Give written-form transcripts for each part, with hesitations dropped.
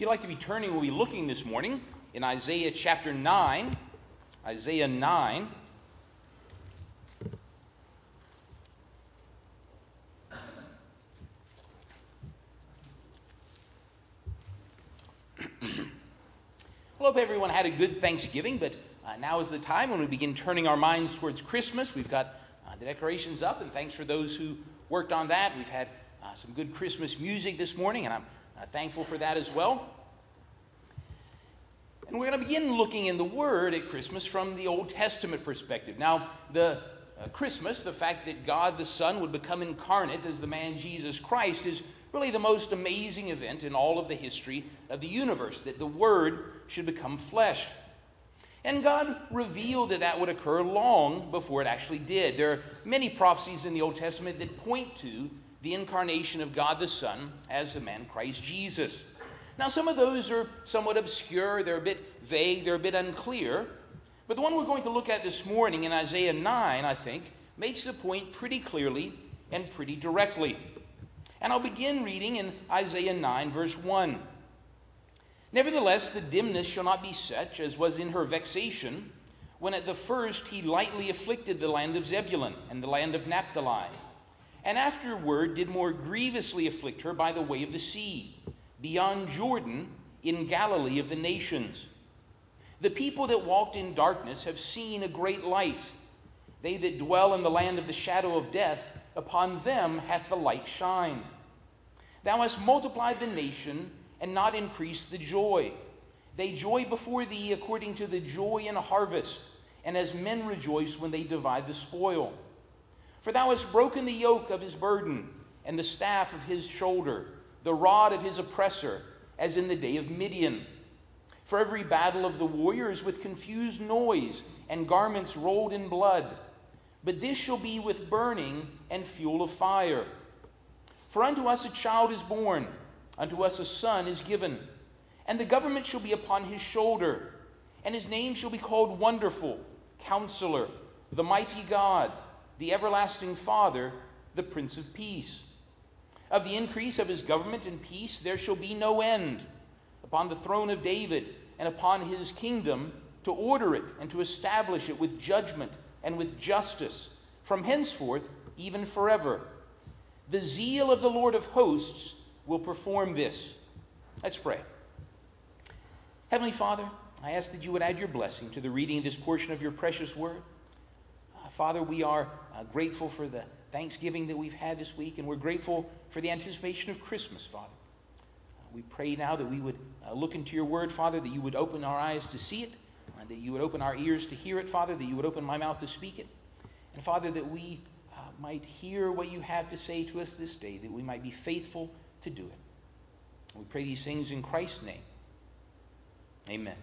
If you'd like to be turning, we'll be looking this morning in Isaiah chapter 9. Isaiah 9. Well, I hope everyone had a good Thanksgiving, but now is the time when we begin turning our minds towards Christmas. We've got the decorations up, and thanks for those who worked on that. We've had some good Christmas music this morning, and I'm thankful for that as well. And we're going to begin looking in the Word at Christmas from the Old Testament perspective. Now, the Christmas, the fact that God the Son would become incarnate as the man Jesus Christ, is really the most amazing event in all of the history of the universe, that the Word should become flesh. And God revealed that that would occur long before it actually did. There are many prophecies in the Old Testament that point to the incarnation of God the Son as the man Christ Jesus. Now, some of those are somewhat obscure, they're a bit vague, they're a bit unclear. But the one we're going to look at this morning in Isaiah 9, I think, makes the point pretty clearly and pretty directly. And I'll begin reading in Isaiah 9, verse 1. Nevertheless, the dimness shall not be such as was in her vexation, when at the first he lightly afflicted the land of Zebulun and the land of Naphtali, and afterward did more grievously afflict her by the way of the sea, beyond Jordan, in Galilee of the nations. The people that walked in darkness have seen a great light. They that dwell in the land of the shadow of death, upon them hath the light shined. Thou hast multiplied the nation, and not increased the joy. They joy before thee according to the joy in a harvest, and as men rejoice when they divide the spoil. For thou hast broken the yoke of his burden, and the staff of his shoulder, the rod of his oppressor, as in the day of Midian. For every battle of the warrior is with confused noise, and garments rolled in blood. But this shall be with burning and fuel of fire. For unto us a child is born, unto us a son is given, and the government shall be upon his shoulder, and his name shall be called Wonderful, Counselor, the Mighty God, the Everlasting Father, the Prince of Peace. Of the increase of his government and peace there shall be no end, upon the throne of David and upon his kingdom, to order it and to establish it with judgment and with justice, from henceforth even forever. The zeal of the Lord of hosts will perform this. Let's pray. Heavenly Father, I ask that you would add your blessing to the reading of this portion of your precious word. Father, we are grateful for the Thanksgiving that we've had this week, and we're grateful for the anticipation of Christmas, Father. We pray now that we would look into your word, Father, that you would open our eyes to see it, that you would open our ears to hear it, Father, that you would open my mouth to speak it, and Father, that we might hear what you have to say to us this day, that we might be faithful to do it. We pray these things in Christ's name. Amen.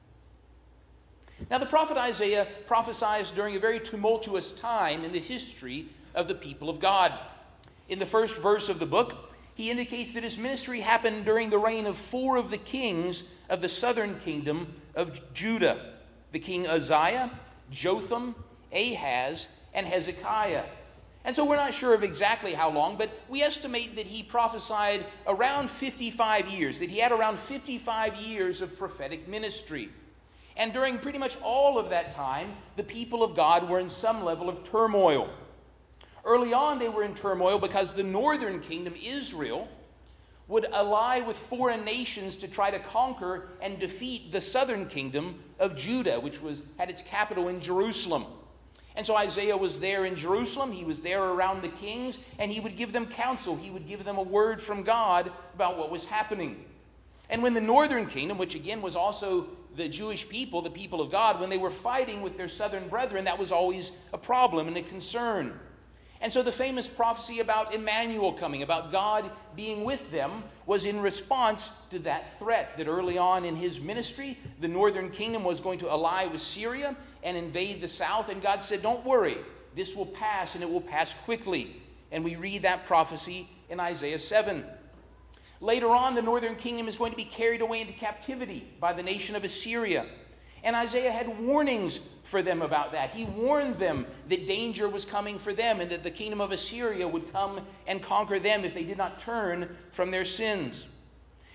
Now, the prophet Isaiah prophesies during a very tumultuous time in the history of the people of God. In the first verse of the book, he indicates that his ministry happened during the reign of 4 of the kings of the southern kingdom of Judah: the king Uzziah, Jotham, Ahaz, and Hezekiah. And so we're not sure of exactly how long, but we estimate that he prophesied around 55 years, that he had around 55 years of prophetic ministry. And during pretty much all of that time, the people of God were in some level of turmoil. Early on, they were in turmoil because the northern kingdom, Israel, would ally with foreign nations to try to conquer and defeat the southern kingdom of Judah, which had its capital in Jerusalem. And so Isaiah was there in Jerusalem, he was there around the kings, and he would give them counsel, he would give them a word from God about what was happening. And when the northern kingdom, which again was also the Jewish people, the people of God, when they were fighting with their southern brethren, that was always a problem and a concern. And so the famous prophecy about Emmanuel coming, about God being with them, was in response to that threat, that early on in his ministry, the northern kingdom was going to ally with Syria and invade the south. And God said, don't worry, this will pass, and it will pass quickly. And we read that prophecy in Isaiah 7. Later on, the northern kingdom is going to be carried away into captivity by the nation of Assyria. And Isaiah had warnings for them about that. He warned them that danger was coming for them and that the kingdom of Assyria would come and conquer them if they did not turn from their sins.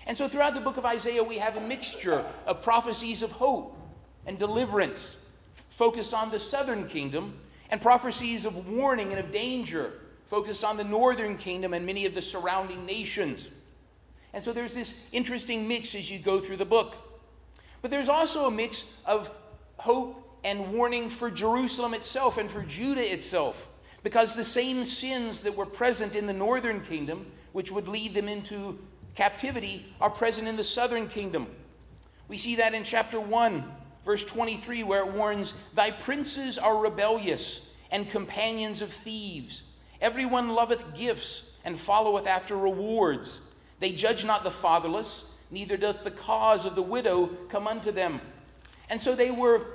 And so throughout the book of Isaiah, we have a mixture of prophecies of hope and deliverance focused on the southern kingdom, and prophecies of warning and of danger focused on the northern kingdom and many of the surrounding nations. And so there's this interesting mix as you go through the book. But there's also a mix of hope and warning for Jerusalem itself and for Judah itself, because the same sins that were present in the northern kingdom, which would lead them into captivity, are present in the southern kingdom. We see that in chapter 1, verse 23, where it warns, "Thy princes are rebellious and companions of thieves. Everyone loveth gifts and followeth after rewards. They judge not the fatherless, neither doth the cause of the widow come unto them." And so they were,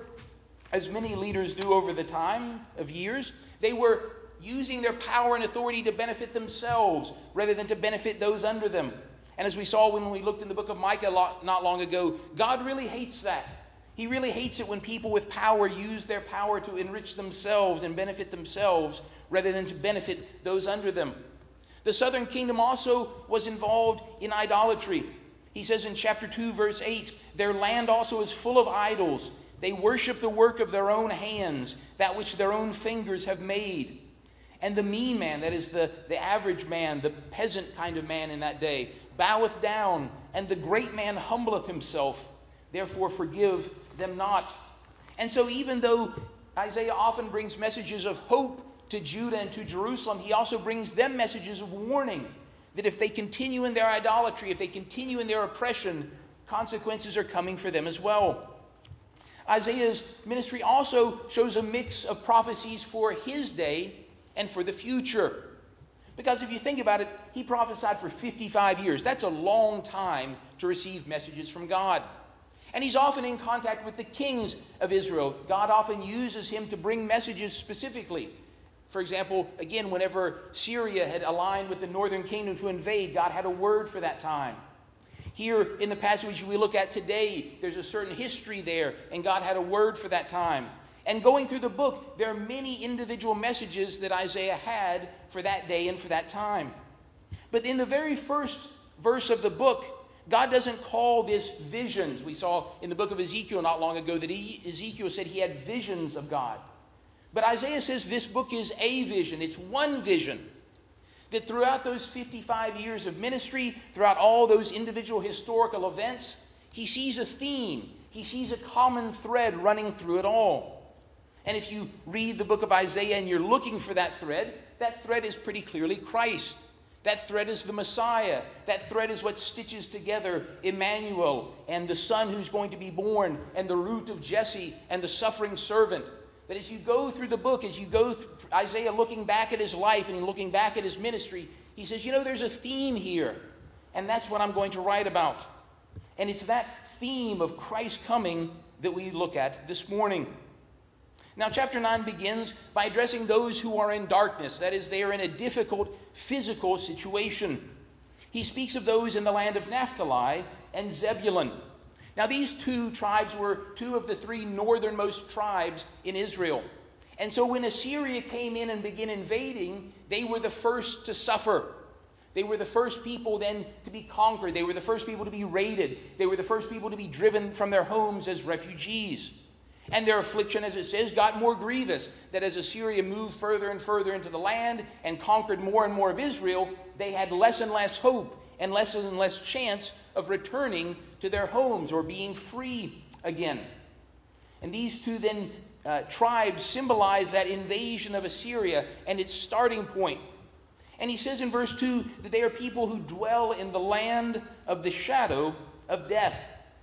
as many leaders do over the time of years, they were using their power and authority to benefit themselves rather than to benefit those under them. And as we saw when we looked in the book of Micah not long ago, God really hates that. He really hates it when people with power use their power to enrich themselves and benefit themselves rather than to benefit those under them. The southern kingdom also was involved in idolatry. He says in chapter 2, verse 8, "Their land also is full of idols. They worship the work of their own hands, that which their own fingers have made. And the mean man," that is the average man, the peasant kind of man in that day, "boweth down, and the great man humbleth himself. Therefore forgive them not." And so even though Isaiah often brings messages of hope to Judah and to Jerusalem, he also brings them messages of warning that if they continue in their idolatry, if they continue in their oppression, consequences are coming for them as well. Isaiah's ministry also shows a mix of prophecies for his day and for the future. Because if you think about it, he prophesied for 55 years. That's a long time to receive messages from God. And he's often in contact with the kings of Israel. God often uses him to bring messages specifically. For example, again, whenever Syria had aligned with the northern kingdom to invade, God had a word for that time. Here in the passage we look at today, there's a certain history there, and God had a word for that time. And going through the book, there are many individual messages that Isaiah had for that day and for that time. But in the very first verse of the book, God doesn't call this visions. We saw in the book of Ezekiel not long ago that Ezekiel said he had visions of God. But Isaiah says this book is a vision. It's one vision. That throughout those 55 years of ministry, throughout all those individual historical events, he sees a theme. He sees a common thread running through it all. And if you read the book of Isaiah and you're looking for that thread is pretty clearly Christ. That thread is the Messiah. That thread is what stitches together Emmanuel and the Son who's going to be born and the root of Jesse and the suffering servant. But as you go through the book, as you go through Isaiah looking back at his life and looking back at his ministry, he says, there's a theme here. And that's what I'm going to write about. And it's that theme of Christ coming that we look at this morning. Now, chapter 9 begins by addressing those who are in darkness. That is, they are in a difficult physical situation. He speaks of those in the land of Naphtali and Zebulun. Now, these two tribes were two of the three northernmost tribes in Israel. And so when Assyria came in and began invading, they were the first to suffer. They were the first people then to be conquered. They were the first people to be raided. They were the first people to be driven from their homes as refugees. And their affliction, as it says, got more grievous, that as Assyria moved further and further into the land and conquered more and more of Israel, they had less and less hope and less chance of returning to their homes or being free again. And these two then tribes symbolize that invasion of Assyria and its starting point. And he says in verse 2 that they are people who dwell in the land of the shadow of death.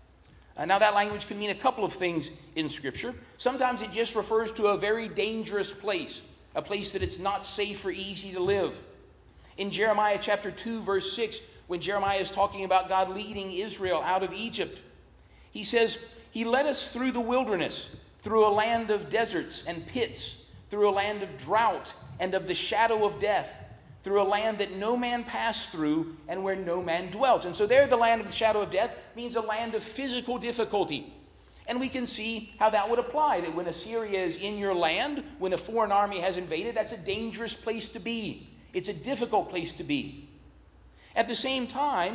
Now that language can mean a couple of things in Scripture. Sometimes it just refers to a very dangerous place, a place that it's not safe or easy to live. In Jeremiah chapter 2, verse 6, when Jeremiah is talking about God leading Israel out of Egypt, he says, "He led us through the wilderness, through a land of deserts and pits, through a land of drought and of the shadow of death, through a land that no man passed through and where no man dwelt." And so there, the land of the shadow of death means a land of physical difficulty. And we can see how that would apply, that when Assyria is in your land, when a foreign army has invaded, that's a dangerous place to be. It's a difficult place to be. At the same time,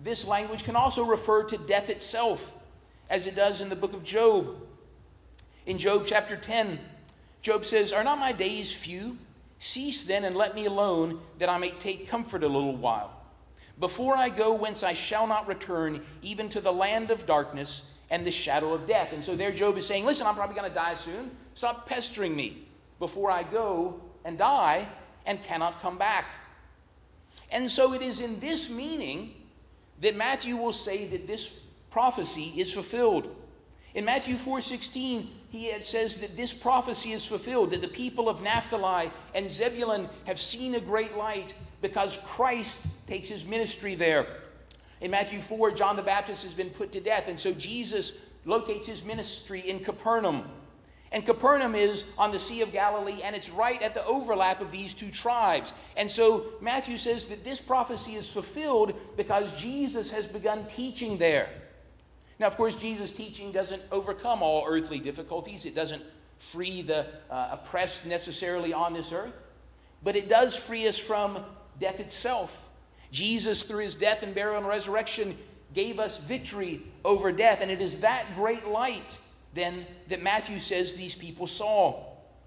this language can also refer to death itself, as it does in the book of Job. In Job chapter 10, Job says, "Are not my days few? Cease then and let me alone, that I may take comfort a little while. Before I go whence I shall not return, even to the land of darkness and the shadow of death." And so there Job is saying, listen, I'm probably going to die soon. Stop pestering me before I go and die and cannot come back. And so it is in this meaning that Matthew will say that this prophecy is fulfilled. In Matthew 4:16, he says that this prophecy is fulfilled, that the people of Naphtali and Zebulun have seen a great light because Christ takes his ministry there. In Matthew 4, John the Baptist has been put to death, and so Jesus locates his ministry in Capernaum. And Capernaum is on the Sea of Galilee, and it's right at the overlap of these two tribes. And so Matthew says that this prophecy is fulfilled because Jesus has begun teaching there. Now, of course, Jesus' teaching doesn't overcome all earthly difficulties. It doesn't free the oppressed necessarily on this earth. But it does free us from death itself. Jesus, through his death and burial and resurrection, gave us victory over death. And it is that great light, then, that Matthew says these people saw.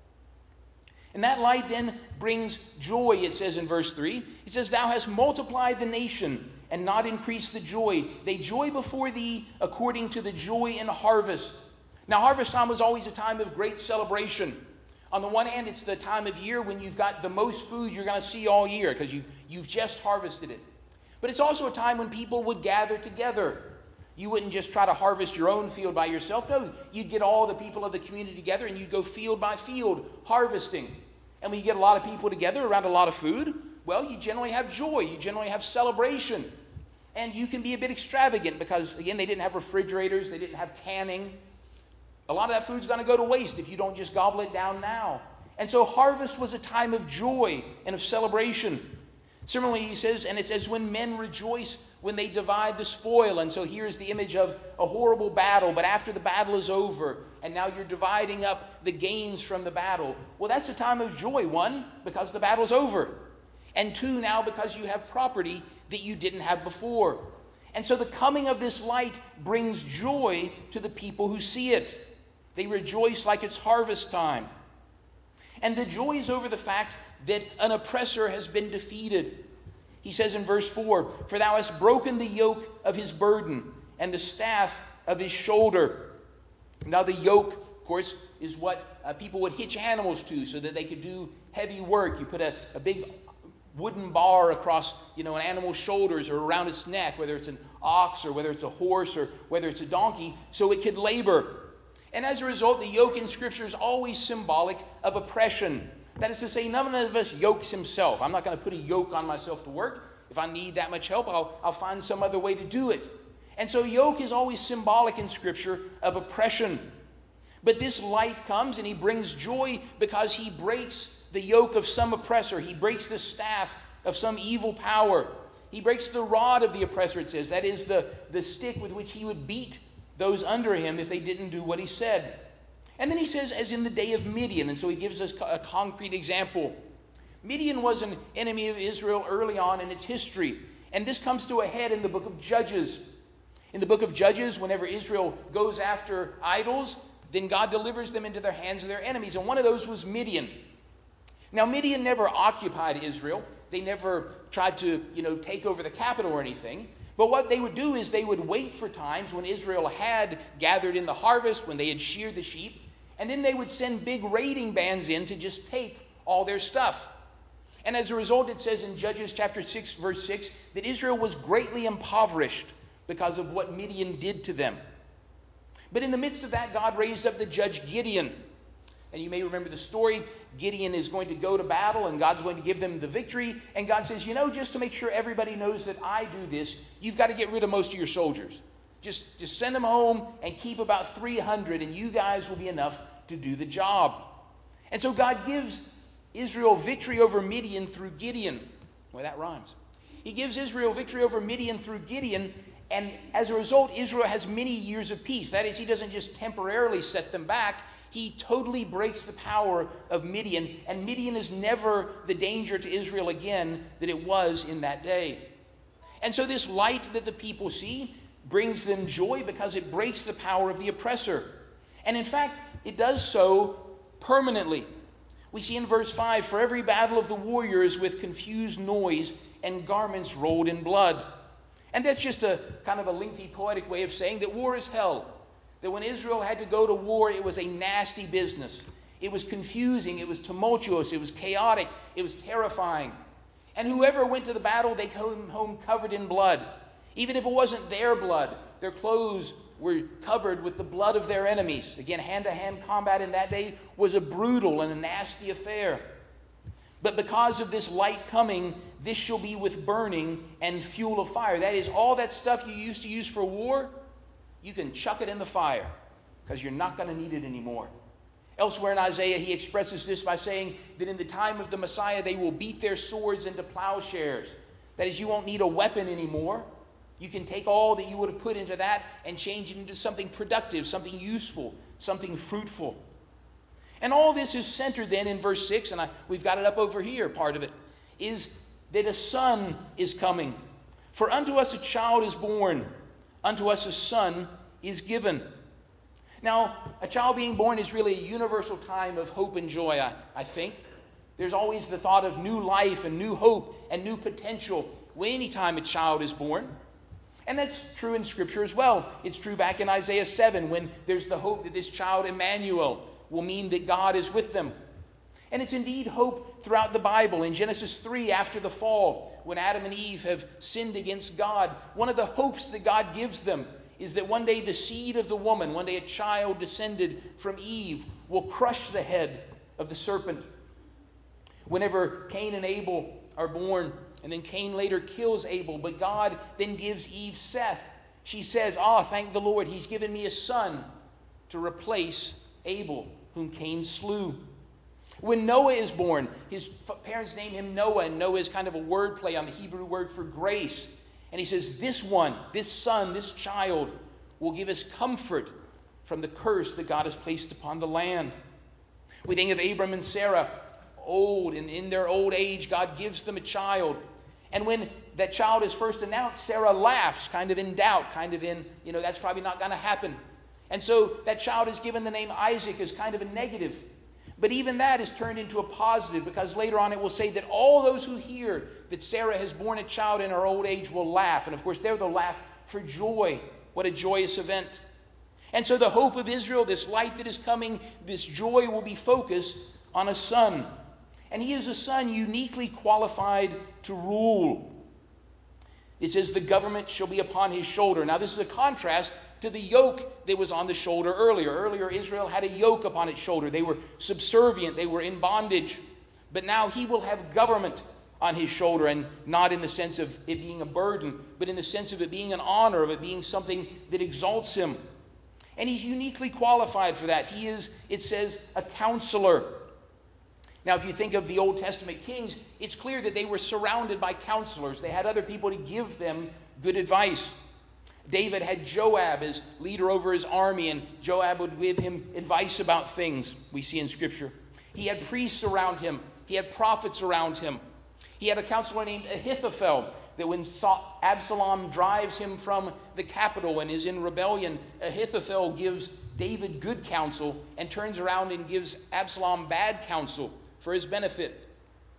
And that light then brings joy, it says in verse 3. It says, "Thou hast multiplied the nation and not increased the joy. They joy before thee according to the joy in harvest." Now, harvest time was always a time of great celebration. On the one hand, it's the time of year when you've got the most food you're going to see all year because you've just harvested it. But it's also a time when people would gather together. You wouldn't just try to harvest your own field by yourself. No, you'd get all the people of the community together and you'd go field by field harvesting. And when you get a lot of people together around a lot of food, well, you generally have joy. You generally have celebration. And you can be a bit extravagant because, again, they didn't have refrigerators. They didn't have canning. A lot of that food's going to go to waste if you don't just gobble it down now. And so harvest was a time of joy and of celebration. Similarly, he says, and it's as when men rejoice when they divide the spoil. And so here's the image of a horrible battle, but after the battle is over, and now you're dividing up the gains from the battle. Well, that's a time of joy. One, because the battle's over. And two, now because you have property that you didn't have before. And so the coming of this light brings joy to the people who see it. They rejoice like it's harvest time. And the joy is over the fact that an oppressor has been defeated. He says in verse 4, "For thou hast broken the yoke of his burden and the staff of his shoulder." Now the yoke, of course, is what people would hitch animals to so that they could do heavy work. You put a big wooden bar across, an animal's shoulders or around its neck, whether it's an ox or whether it's a horse or whether it's a donkey, so it could labor. And as a result, the yoke in Scripture is always symbolic of oppression. That is to say, none of us yokes himself. I'm not going to put a yoke on myself to work. If I need that much help, I'll find some other way to do it. And so yoke is always symbolic in Scripture of oppression. But this light comes and he brings joy because he breaks the yoke of some oppressor. He breaks the staff of some evil power. He breaks the rod of the oppressor, it says. That is the stick with which he would beat those under him if they didn't do what he said. And then he says, as in the day of Midian. And so he gives us a concrete example. Midian was an enemy of Israel early on in its history. And this comes to a head in the book of Judges. In the book of Judges, whenever Israel goes after idols, then God delivers them into the hands of their enemies. And one of those was Midian. Now, Midian never occupied Israel. They never tried to, take over the capital or anything. But what they would do is they would wait for times when Israel had gathered in the harvest, when they had sheared the sheep, and then they would send big raiding bands in to just take all their stuff. And as a result, it says in Judges chapter 6, verse 6, that Israel was greatly impoverished because of what Midian did to them. But in the midst of that, God raised up the judge Gideon. And you may remember the story. Gideon is going to go to battle, and God's going to give them the victory. And God says, just to make sure everybody knows that I do this, you've got to get rid of most of your soldiers. Just send them home and keep about 300, and you guys will be enough to do the job. And so God gives Israel victory over Midian through Gideon. Well, that rhymes. He gives Israel victory over Midian through Gideon, and as a result, Israel has many years of peace. That is, he doesn't just temporarily set them back. He totally breaks the power of Midian, and Midian is never the danger to Israel again that it was in that day. And so this light that the people see brings them joy because it breaks the power of the oppressor. And in fact, it does so permanently. We see in verse 5, for every battle of the warriors with confused noise and garments rolled in blood. And that's just a kind of a lengthy poetic way of saying that war is hell. That when Israel had to go to war, it was a nasty business. It was confusing, it was tumultuous, it was chaotic, it was terrifying. And whoever went to the battle, they came home covered in blood. Even if it wasn't their blood, their clothes were covered with the blood of their enemies. Again, hand-to-hand combat in that day was a brutal and a nasty affair. But because of this light coming, this shall be with burning and fuel of fire. That is, all that stuff you used to use for war, you can chuck it in the fire because you're not going to need it anymore. Elsewhere in Isaiah, he expresses this by saying that in the time of the Messiah, they will beat their swords into plowshares. That is, you won't need a weapon anymore. You can take all that you would have put into that and change it into something productive, something useful, something fruitful. And all this is centered then in verse 6, and we've got it up over here, part of it, is that a son is coming. For unto us a child is born, unto us a son is given. Now, a child being born is really a universal time of hope and joy, I think. There's always the thought of new life and new hope and new potential any time a child is born. And that's true in Scripture as well. It's true back in Isaiah 7 when there's the hope that this child, Emmanuel, will mean that God is with them. And it's indeed hope throughout the Bible. In Genesis 3, after the fall, when Adam and Eve have sinned against God, one of the hopes that God gives them is that one day the seed of the woman, one day a child descended from Eve, will crush the head of the serpent. Whenever Cain and Abel are born, and then Cain later kills Abel, but God then gives Eve Seth. She says, thank the Lord, he's given me a son to replace Abel, whom Cain slew. When Noah is born, his parents name him Noah, and Noah is kind of a word play on the Hebrew word for grace. And he says, this one, this son, this child will give us comfort from the curse that God has placed upon the land. We think of Abram and Sarah, old, and in their old age, God gives them a child. And when that child is first announced, Sarah laughs, kind of in doubt, kind of in, that's probably not going to happen. And so that child is given the name Isaac as kind of a negative. But even that is turned into a positive, because later on it will say that all those who hear that Sarah has borne a child in her old age will laugh. And of course, there they'll laugh for joy. What a joyous event. And so the hope of Israel, this light that is coming, this joy will be focused on a son. And he is a son uniquely qualified to rule. It says the government shall be upon his shoulder. Now this is a contrast to the yoke that was on the shoulder earlier. Earlier, Israel had a yoke upon its shoulder. They were subservient. They were in bondage. But now he will have government on his shoulder, and not in the sense of it being a burden, but in the sense of it being an honor, of it being something that exalts him. And he's uniquely qualified for that. He is, it says, a counselor. Now, if you think of the Old Testament kings, it's clear that they were surrounded by counselors. They had other people to give them good advice. David had Joab as leader over his army, and Joab would give him advice about things we see in Scripture. He had priests around him. He had prophets around him. He had a counselor named Ahithophel, that when Absalom drives him from the capital and is in rebellion, Ahithophel gives David good counsel and turns around and gives Absalom bad counsel for his benefit.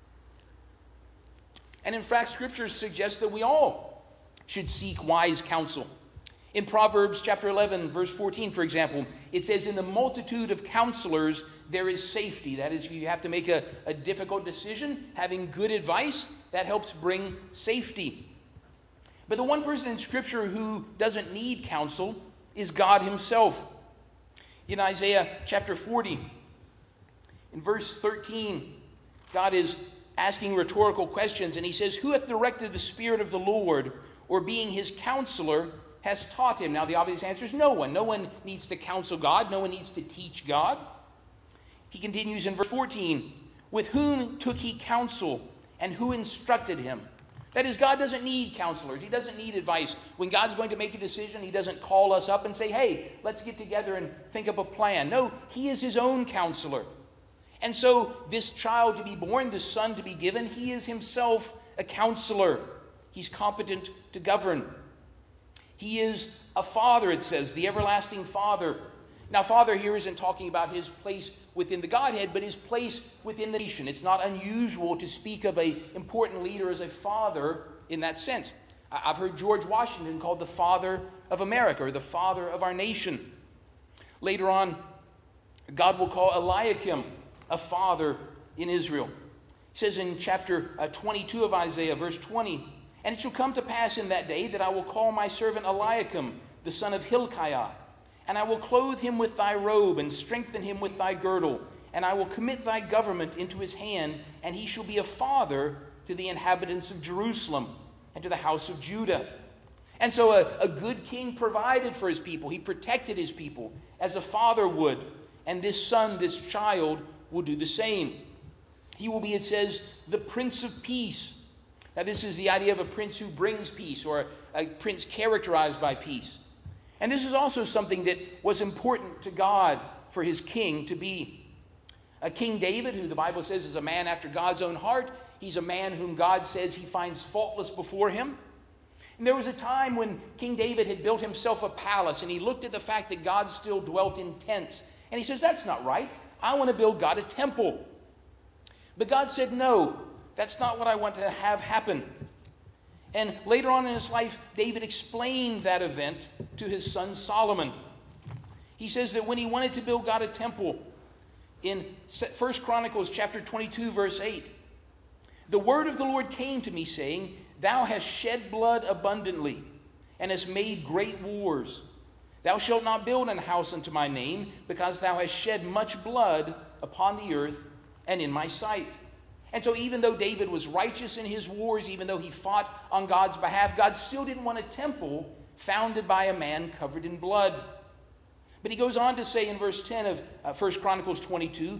And in fact, Scripture suggests that we all should seek wise counsel. In Proverbs chapter 11, verse 14, for example, it says, in the multitude of counselors there is safety. That is, if you have to make a difficult decision, having good advice, that helps bring safety. But the one person in Scripture who doesn't need counsel is God himself. In Isaiah chapter 40, in verse 13, God is asking rhetorical questions, and he says, who hath directed the Spirit of the Lord, or being his counselor, has taught him? Now the obvious answer is no one. No one needs to counsel God. No one needs to teach God. He continues in verse 14, with whom took he counsel, and who instructed him? That is, God doesn't need counselors. He doesn't need advice. When God's going to make a decision, he doesn't call us up and say, hey, let's get together and think up a plan. No, he is his own counselor. And so this child to be born, this son to be given, he is himself a counselor. He's competent to govern. He is a father, it says, the everlasting Father. Now, Father here isn't talking about his place within the Godhead, but his place within the nation. It's not unusual to speak of an important leader as a father in that sense. I've heard George Washington called the father of America, or the father of our nation. Later on, God will call Eliakim a father in Israel. He says in chapter 22 of Isaiah, verse 20, "And it shall come to pass in that day that I will call my servant Eliakim, the son of Hilkiah, and I will clothe him with thy robe, and strengthen him with thy girdle, and I will commit thy government into his hand, and he shall be a father to the inhabitants of Jerusalem, and to the house of Judah." And so a good king provided for his people. He protected his people as a father would. And this son, this child, will do the same. He will be, it says, the Prince of Peace. Now this is the idea of a prince who brings peace, or a prince characterized by peace. And this is also something that was important to God for his king to be. King David, who the Bible says is a man after God's own heart, he's a man whom God says he finds faultless before him. And there was a time when King David had built himself a palace, and he looked at the fact that God still dwelt in tents. And he says, that's not right. I want to build God a temple. But God said, no, that's not what I want to have happen. And later on in his life, David explained that event to his son Solomon. He says that when he wanted to build God a temple, in 1 Chronicles chapter 22, verse 8, "The word of the Lord came to me, saying, Thou hast shed blood abundantly, and hast made great wars. Thou shalt not build an house unto my name, because thou hast shed much blood upon the earth and in my sight." And so even though David was righteous in his wars, even though he fought on God's behalf, God still didn't want a temple founded by a man covered in blood. But he goes on to say in verse 10 of 1 Chronicles 22,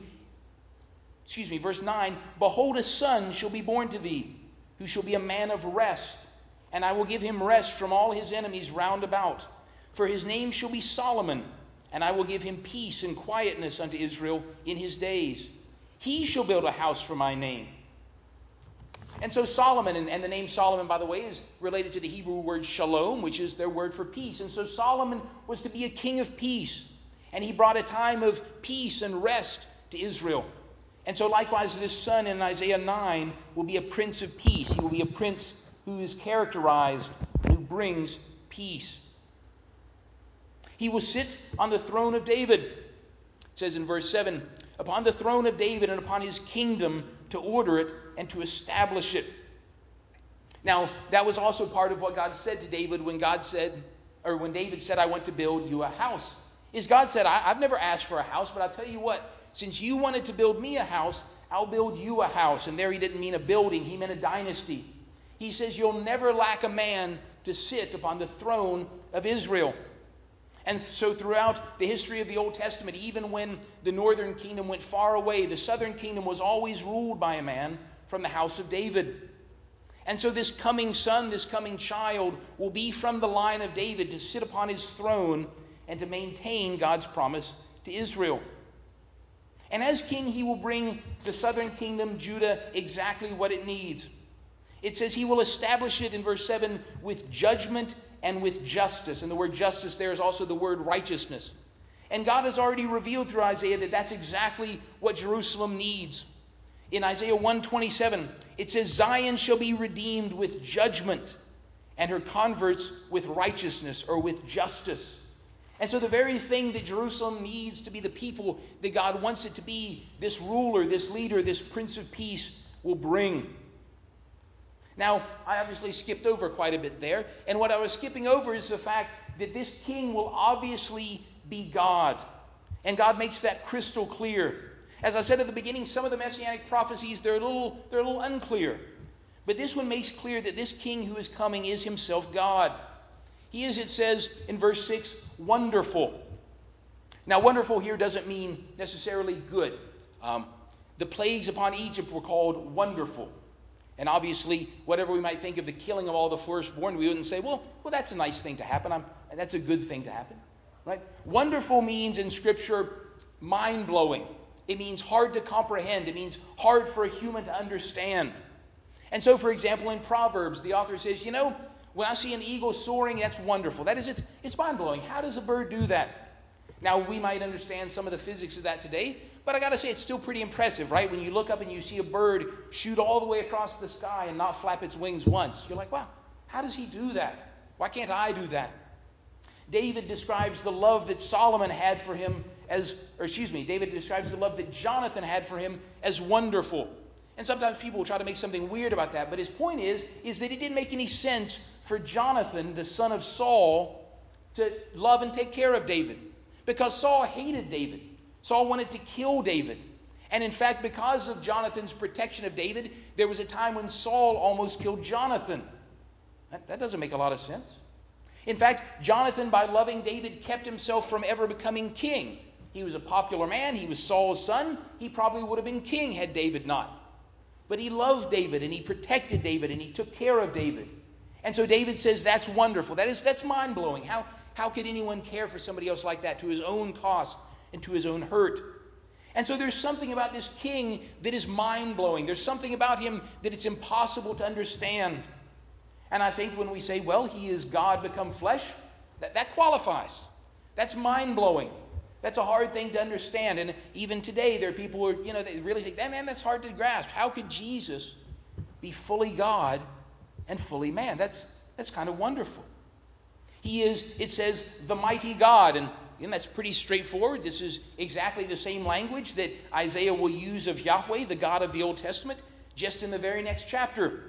verse 9, "Behold, a son shall be born to thee, who shall be a man of rest, and I will give him rest from all his enemies round about. For his name shall be Solomon, and I will give him peace and quietness unto Israel in his days. He shall build a house for my name." And so Solomon, and the name Solomon, by the way, is related to the Hebrew word shalom, which is their word for peace. And so Solomon was to be a king of peace, and he brought a time of peace and rest to Israel. And so likewise, this son in Isaiah 9 will be a prince of peace. He will be a prince who is characterized and who brings peace. He will sit on the throne of David. It says in verse 7, "Upon the throne of David and upon his kingdom, to order it and to establish it." Now, that was also part of what God said to David when David said, "I want to build you a house." Is God said, I've never asked for a house, but I'll tell you what, since you wanted to build me a house, I'll build you a house. And there he didn't mean a building, he meant a dynasty. He says, you'll never lack a man to sit upon the throne of Israel. And so throughout the history of the Old Testament, even when the northern kingdom went far away, the southern kingdom was always ruled by a man from the house of David. And so this coming son, this coming child, will be from the line of David to sit upon his throne and to maintain God's promise to Israel. And as king, he will bring the southern kingdom, Judah, exactly what it needs. It says he will establish it in verse 7 with judgment and with justice. And the word justice there is also the word righteousness. And God has already revealed through Isaiah that that's exactly what Jerusalem needs. In Isaiah 1:27, it says, Zion shall be redeemed with judgment, and her converts with righteousness, or with justice. And so the very thing that Jerusalem needs to be the people that God wants it to be, this ruler, this leader, this Prince of Peace will bring. Now, I obviously skipped over quite a bit there. And what I was skipping over is the fact that this king will obviously be God. And God makes that crystal clear. As I said at the beginning, some of the messianic prophecies, they're a little unclear. But this one makes clear that this king who is coming is himself God. He is, it says in verse 6, wonderful. Now, wonderful here doesn't mean necessarily good. The plagues upon Egypt were called wonderful. And obviously, whatever we might think of the killing of all the firstborn, we wouldn't say, well, that's a nice thing to happen. That's a good thing to happen. Right? Wonderful means in Scripture mind-blowing. It means hard to comprehend. It means hard for a human to understand. And so, for example, in Proverbs, the author says, when I see an eagle soaring, that's wonderful. That is, it's mind-blowing. How does a bird do that? Now, we might understand some of the physics of that today, but I got to say, it's still pretty impressive, right? When you look up and you see a bird shoot all the way across the sky and not flap its wings once, you're like, wow, how does he do that? Why can't I do that? David describes the love that David describes the love that Jonathan had for him as wonderful. And sometimes people will try to make something weird about that, but his point is that it didn't make any sense for Jonathan, the son of Saul, to love and take care of David, because Saul hated David. Saul wanted to kill David. And in fact, because of Jonathan's protection of David, there was a time when Saul almost killed Jonathan. That doesn't make a lot of sense. In fact, Jonathan, by loving David, kept himself from ever becoming king. He was a popular man. He was Saul's son. He probably would have been king had David not. But he loved David, and he protected David, and he took care of David. And so David says, that's wonderful. That's mind-blowing. How could anyone care for somebody else like that, to his own cost and to his own hurt? And so there's something about this king that is mind-blowing. There's something about him that it's impossible to understand. And I think when we say, well, he is God become flesh, that qualifies. That's mind-blowing. That's a hard thing to understand. And even today, there are people who are, they really think, man, that's hard to grasp. How could Jesus be fully God and fully man? That's kind of wonderful. He is, it says, the mighty God. And that's pretty straightforward. This is exactly the same language that Isaiah will use of Yahweh, the God of the Old Testament, just in the very next chapter.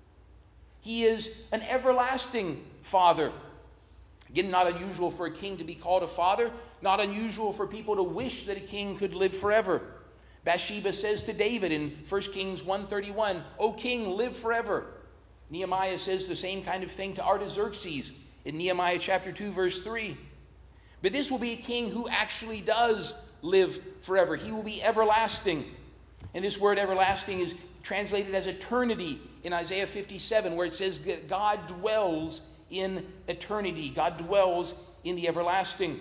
He is an everlasting Father. Again, not unusual for a king to be called a father. Not unusual for people to wish that a king could live forever. Bathsheba says to David in 1 Kings 1:31, O king, live forever. Nehemiah says the same kind of thing to Artaxerxes in Nehemiah chapter 2, verse 3. But this will be a king who actually does live forever. He will be everlasting. And this word everlasting is translated as eternity in Isaiah 57, where it says that God dwells in eternity. God dwells in the everlasting.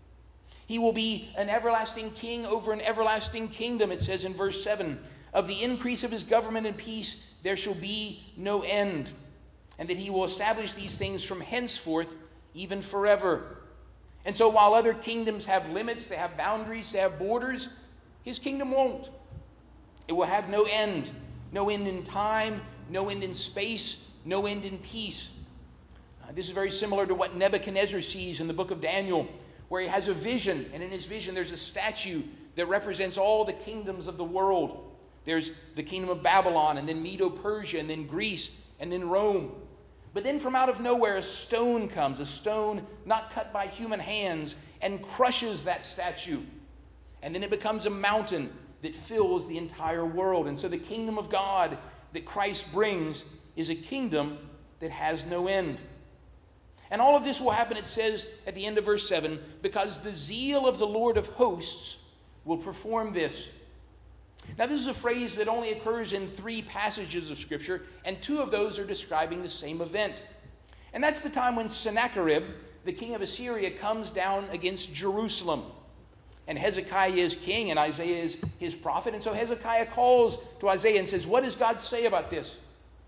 He will be an everlasting king over an everlasting kingdom, it says in verse 7. Of the increase of his government and peace there shall be no end, and that he will establish these things from henceforth, even forever. And so while other kingdoms have limits, they have boundaries, they have borders, his kingdom won't. It will have no end. No end in time, no end in space, no end in peace. This is very similar to what Nebuchadnezzar sees in the book of Daniel, where he has a vision, and in his vision there's a statue that represents all the kingdoms of the world. There's the kingdom of Babylon, and then Medo-Persia, and then Greece, and then Rome. But then from out of nowhere a stone comes, a stone not cut by human hands, and crushes that statue. And then it becomes a mountain that fills the entire world. And so the kingdom of God that Christ brings is a kingdom that has no end. And all of this will happen, it says at the end of verse 7, because the zeal of the Lord of hosts will perform this. Now, this is a phrase that only occurs in 3 passages of Scripture, and 2 of those are describing the same event. And that's the time when Sennacherib, the king of Assyria, comes down against Jerusalem. And Hezekiah is king, and Isaiah is his prophet. And so Hezekiah calls to Isaiah and says, what does God say about this?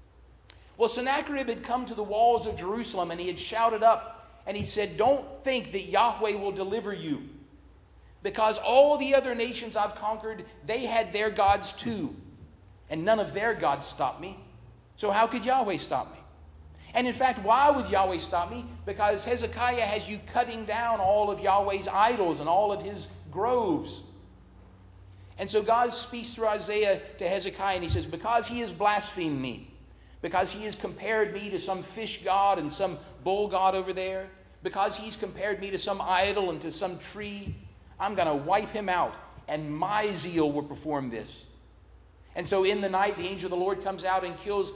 Well, Sennacherib had come to the walls of Jerusalem, and he had shouted up, and he said, don't think that Yahweh will deliver you, because all the other nations I've conquered, they had their gods too, and none of their gods stopped me. So how could Yahweh stop me? And in fact, why would Yahweh stop me? Because Hezekiah has you cutting down all of Yahweh's idols and all of his groves. And so God speaks through Isaiah to Hezekiah, and he says, because he has blasphemed me, because he has compared me to some fish god and some bull god over there, because he's compared me to some idol and to some tree, I'm going to wipe him out, and my zeal will perform this. And so in the night, the angel of the Lord comes out and kills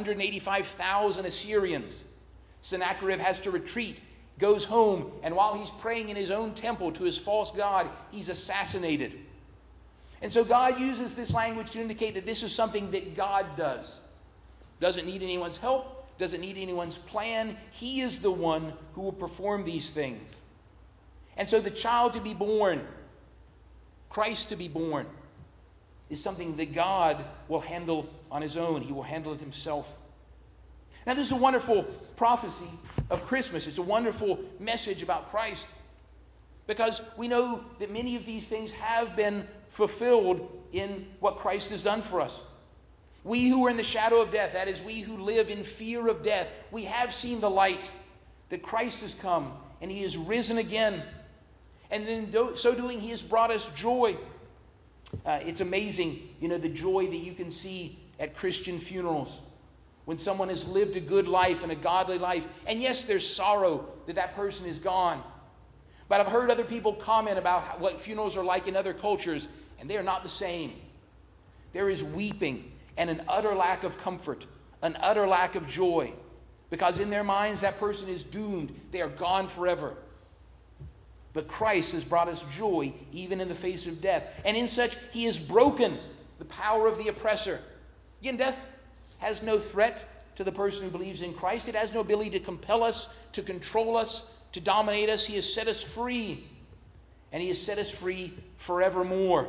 185,000 Assyrians. Sennacherib has to retreat, goes home, and while he's praying in his own temple to his false god, he's assassinated. And so God uses this language to indicate that this is something that God does. Doesn't need anyone's help, doesn't need anyone's plan. He is the one who will perform these things. And so the child to be born, Christ to be born, is something that God will handle on his own. He will handle it himself. Now, this is a wonderful prophecy of Christmas. It's a wonderful message about Christ, because we know that many of these things have been fulfilled in what Christ has done for us. We who are in the shadow of death, that is, we who live in fear of death, we have seen the light, that Christ has come and he is risen again. And in so doing, he has brought us joy. It's amazing, the joy that you can see at Christian funerals when someone has lived a good life and a godly life. And yes, there's sorrow that person is gone. But I've heard other people comment about what funerals are like in other cultures, and they are not the same. There is weeping and an utter lack of comfort, an utter lack of joy, because in their minds that person is doomed. They are gone forever. But Christ has brought us joy even in the face of death. And in such, he has broken the power of the oppressor. Again, death has no threat to the person who believes in Christ. It has no ability to compel us, to control us, to dominate us. He has set us free. And he has set us free forevermore.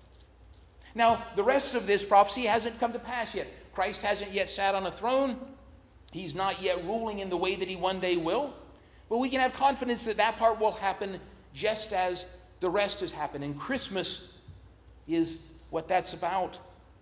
Now, the rest of this prophecy hasn't come to pass yet. Christ hasn't yet sat on a throne. He's not yet ruling in the way that he one day will. But we can have confidence that that part will happen just as the rest has happened. And Christmas is what that's about.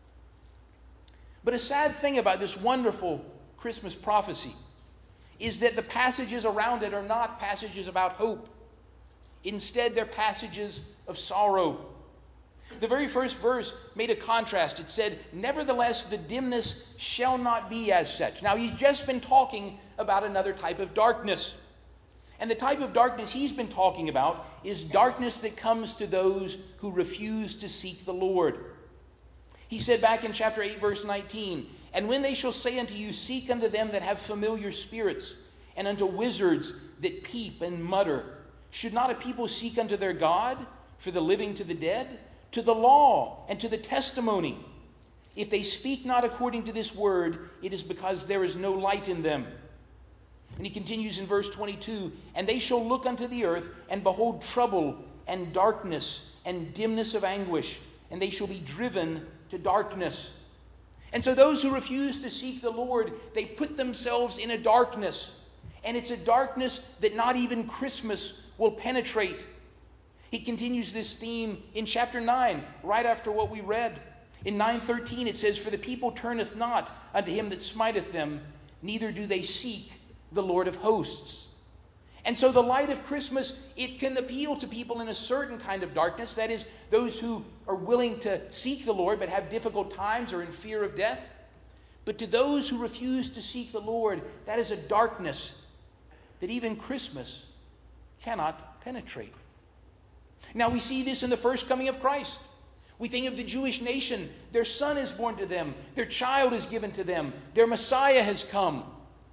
But a sad thing about this wonderful Christmas prophecy is that the passages around it are not passages about hope. Instead, they're passages of sorrow. The very first verse made a contrast. It said, "Nevertheless, the dimness shall not be as such." Now, he's just been talking about another type of darkness. And the type of darkness he's been talking about is darkness that comes to those who refuse to seek the Lord. He said back in chapter 8, verse 19, "And when they shall say unto you, Seek unto them that have familiar spirits, and unto wizards that peep and mutter, should not a people seek unto their God, for the living to the dead, to the law and to the testimony? If they speak not according to this word, it is because there is no light in them." And he continues in verse 22, "And they shall look unto the earth, and behold trouble and darkness and dimness of anguish, and they shall be driven to darkness." And so those who refuse to seek the Lord, they put themselves in a darkness. And it's a darkness that not even Christmas will penetrate. He continues this theme in chapter 9, right after what we read. In 9:13 it says, "For the people turneth not unto him that smiteth them, neither do they seek the Lord of hosts." And so the light of Christmas, it can appeal to people in a certain kind of darkness. That is, those who are willing to seek the Lord but have difficult times or in fear of death. But to those who refuse to seek the Lord, that is a darkness that even Christmas cannot penetrate. Now we see this in the first coming of Christ. We think of the Jewish nation. Their son is born to them. Their child is given to them. Their Messiah has come.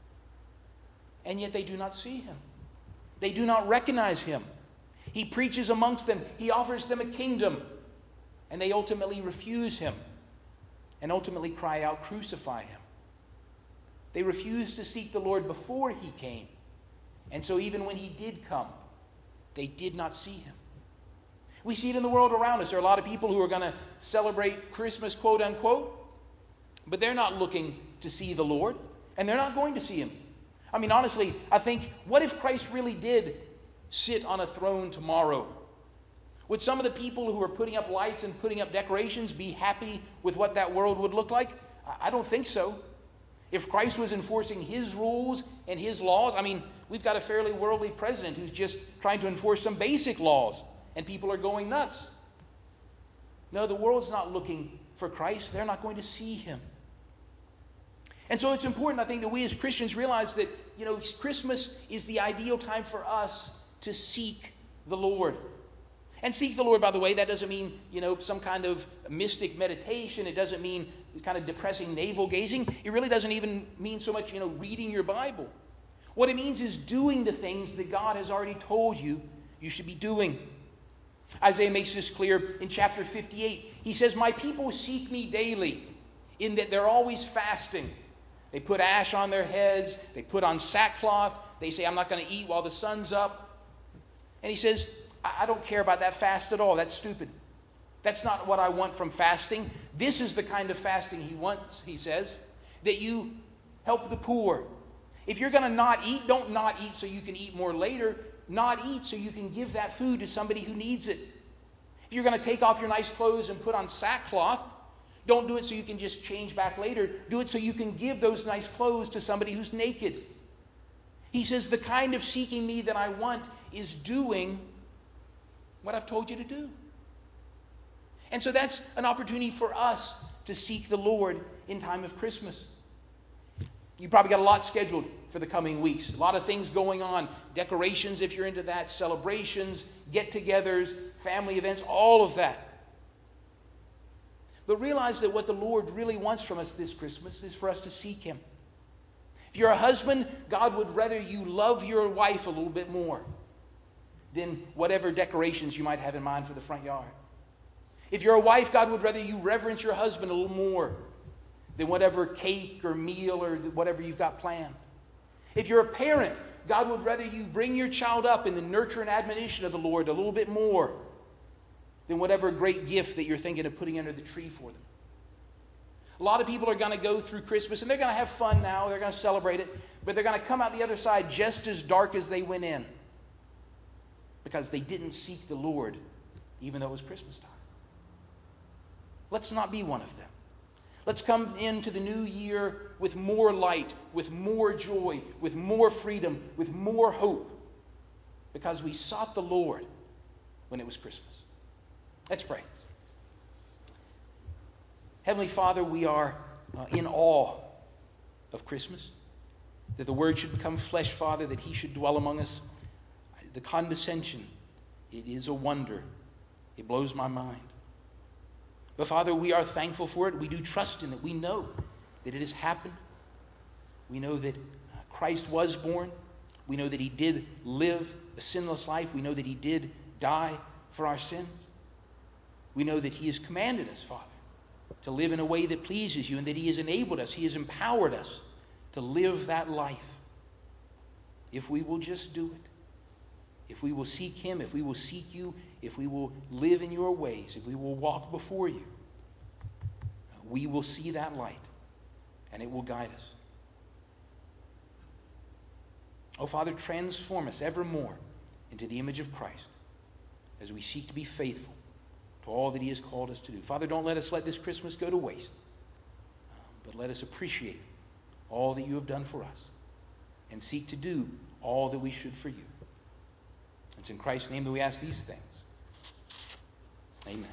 And yet they do not see him. They do not recognize him. He preaches amongst them. He offers them a kingdom. And they ultimately refuse him. And ultimately cry out, "Crucify him." They refused to seek the Lord before he came. And so even when he did come, they did not see him. We see it in the world around us. There are a lot of people who are going to celebrate Christmas, quote unquote, but they're not looking to see the Lord, and they're not going to see him. I mean, honestly, I think, what if Christ really did sit on a throne tomorrow? Would some of the people who are putting up lights and putting up decorations be happy with what that world would look like? I don't think so. If Christ was enforcing his rules and his laws, I mean, we've got a fairly worldly president who's just trying to enforce some basic laws, and people are going nuts. No, the world's not looking for Christ. They're not going to see him. And so it's important, I think, that we as Christians realize that, Christmas is the ideal time for us to seek the Lord. And seek the Lord, by the way, that doesn't mean, some kind of mystic meditation. It doesn't mean kind of depressing navel gazing. It really doesn't even mean so much, reading your Bible. What it means is doing the things that God has already told you should be doing. Isaiah makes this clear in chapter 58. He says, "My people seek me daily," in that they're always fasting. They put ash on their heads. They put on sackcloth. They say, "I'm not going to eat while the sun's up." And he says, I don't care about that fast at all. That's stupid. That's not what I want from fasting. This is the kind of fasting he wants, he says, that you help the poor. If you're going to not eat, don't not eat so you can eat more later. Not eat so you can give that food to somebody who needs it. If you're going to take off your nice clothes and put on sackcloth, don't do it so you can just change back later. Do it so you can give those nice clothes to somebody who's naked. He says the kind of seeking me that I want is doing what I've told you to do. And so that's an opportunity for us to seek the Lord in time of Christmas. You probably got a lot scheduled for the coming weeks. A lot of things going on. Decorations, if you're into that. Celebrations, get-togethers, family events, all of that. But realize that what the Lord really wants from us this Christmas is for us to seek Him. If you're a husband, God would rather you love your wife a little bit more than whatever decorations you might have in mind for the front yard. If you're a wife, God would rather you reverence your husband a little more than whatever cake or meal or whatever you've got planned. If you're a parent, God would rather you bring your child up in the nurture and admonition of the Lord a little bit more than whatever great gift that you're thinking of putting under the tree for them. A lot of people are going to go through Christmas and they're going to have fun now. They're going to celebrate it. But they're going to come out the other side just as dark as they went in because they didn't seek the Lord even though it was Christmas time. Let's not be one of them. Let's come into the new year with more light, with more joy, with more freedom, with more hope, because we sought the Lord when it was Christmas. Let's pray. Heavenly Father, we are in awe of Christmas, that the Word should become flesh, Father, that He should dwell among us. The condescension, it is a wonder. It blows my mind. But Father, we are thankful for it. We do trust in it. We know that it has happened. We know that Christ was born. We know that He did live a sinless life. We know that He did die for our sins. We know that He has commanded us, Father, to live in a way that pleases You, and that He has enabled us, He has empowered us to live that life. If we will just do it, if we will seek Him, if we will seek You, if we will live in Your ways, if we will walk before You, we will see that light and it will guide us. Oh, Father, transform us evermore into the image of Christ as we seek to be faithful to all that He has called us to do. Father, don't let us let this Christmas go to waste, but let us appreciate all that You have done for us and seek to do all that we should for You. It's in Christ's name that we ask these things. Amen.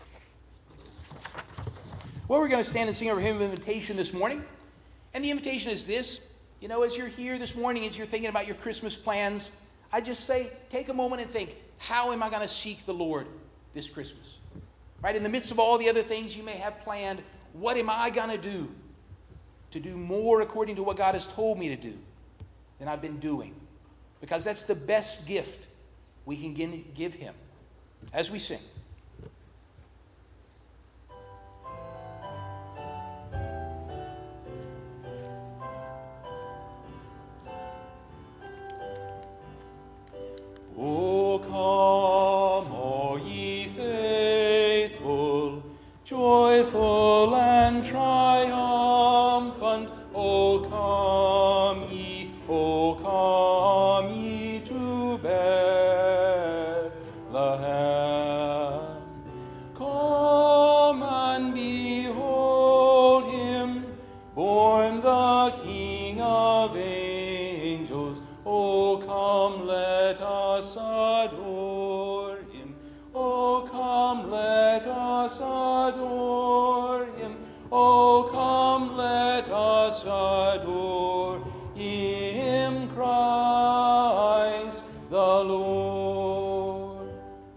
Well, we're going to stand and sing our hymn of invitation this morning. And the invitation is this. You know, as you're here this morning, as you're thinking about your Christmas plans, I just say, take a moment and think, how am I going to seek the Lord this Christmas? Right? In the midst of all the other things you may have planned, what am I going to do more according to what God has told me to do than I've been doing? Because that's the best gift we can give Him as we sing. O come, all ye faithful, joyful and triumphant. O come ye to Bethlehem. Come and behold Him, born the King of angels. O come, let us adore Him. O come, let us adore Him. O come, let us adore Him, Christ the Lord.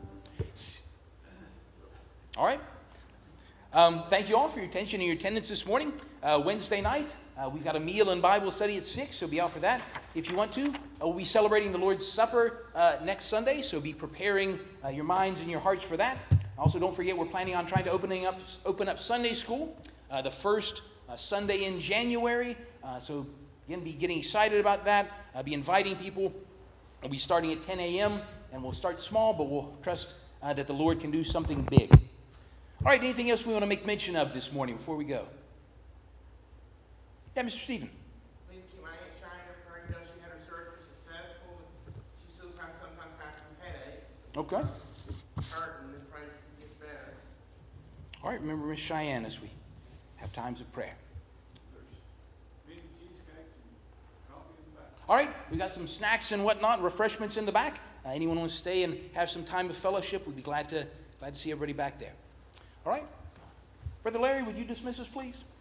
All right. Thank you all for your attention and your attendance this morning. Wednesday night, we've got a meal and Bible study at 6, so be out for that if you want to. We'll be celebrating the Lord's Supper next Sunday, so be preparing your minds and your hearts for that. Also, don't forget, we're planning on trying to open up Sunday school the first Sunday in January. So, again, be getting excited about that. Be inviting people. We'll be starting at 10 a.m., and we'll start small, but we'll trust that the Lord can do something big. All right, anything else we want to make mention of this morning before we go? Yeah, Mr. Stephen. Keep my Aunt China in prayer. You know, she had her surgery successful. She still sometimes has some headaches. Okay. Hurting and praying she gets better. All right, remember Miss Cheyenne as we have times of prayer. There's mini cheesecakes and coffee in the back. All right, we got some snacks and whatnot, refreshments in the back. Anyone want to stay and have some time of fellowship? We'd be glad to see everybody back there. All right. Brother Larry, would you dismiss us, please?